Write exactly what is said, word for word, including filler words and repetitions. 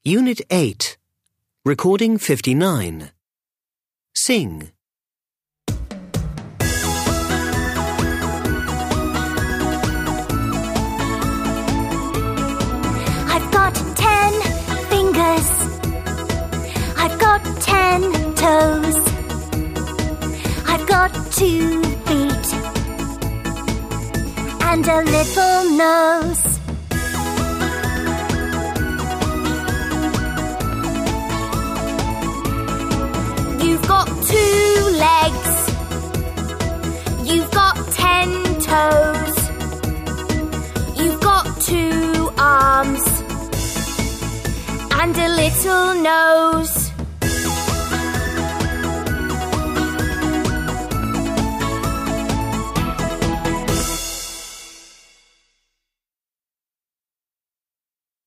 Unit eight. Recording fifty-nine. Sing. I've got ten fingers. I've got ten toes. I've got two feet and a little nose. You've got two legs. You've got ten toes. You've got two arms and a little nose.